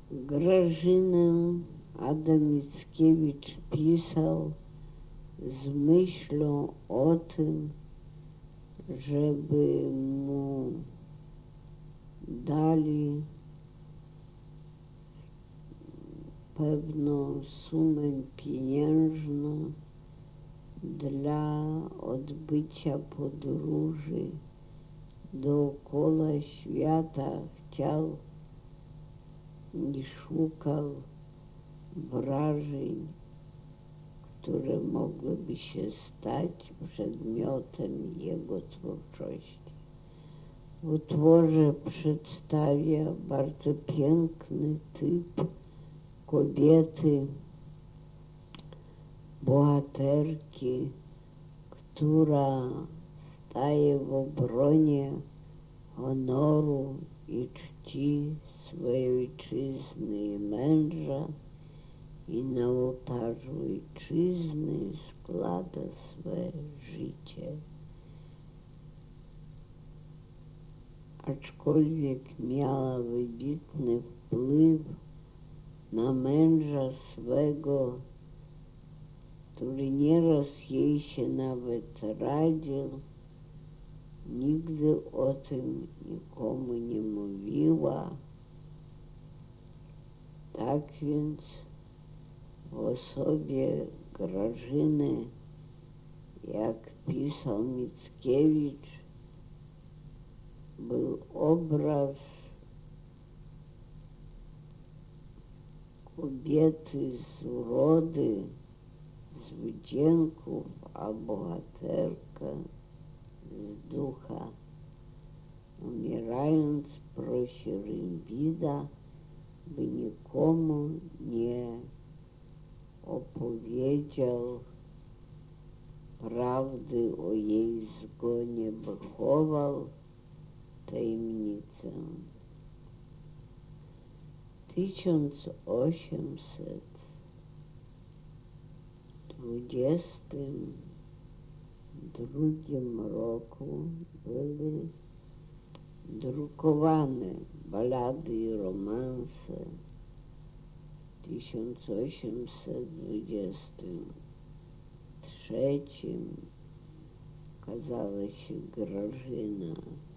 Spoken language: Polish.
Grażynę Adam Mickiewicz pisał z myślą o tym, żeby mu dali pewną sumę pieniężną dla odbycia podróży dookoła świata. Chciał i szukał wrażeń, które mogłyby się stać przedmiotem jego twórczości. W utworze przedstawia bardzo piękny typ kobiety, bohaterki, która staje w obronie honoru i czci swojej ojczyzny i męża i na ołtarzu ojczyzny składa swe życie. Aczkolwiek miała wybitny wpływ na męża swego, który nieraz jej się nawet radził, nigdy o tym nikomu nie mówiła. Tak więc w osobie Grażyny, jak pisał Mickiewicz, był obraz kobiety z urody, z wdzięków, a bohaterka z ducha. Umierając prosi Rembida, by nikomu nie opowiedział prawdy o jej zgonie, by chował tajemnicę. W 1822 roku były drukowane balady i romanse. W 1823 ukazała się Grażyna.